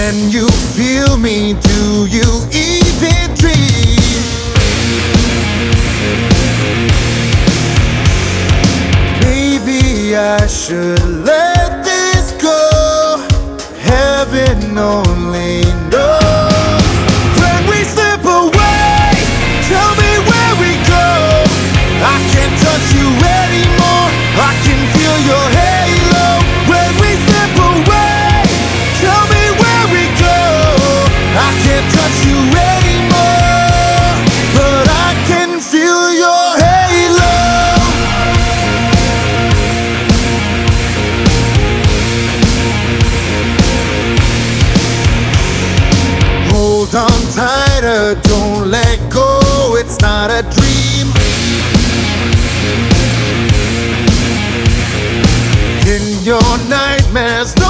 When you feel me, do you even dream? Maybe I should let this go. Heaven only knows. When we slip away, tell me where we go. I can't touch you anymore, I can feel your halo. When we slip away, tell me where we go. I can't touch you anymore, but I can feel your halo. Hold on tighter, don't let go, it's not a dream. In your nightmares,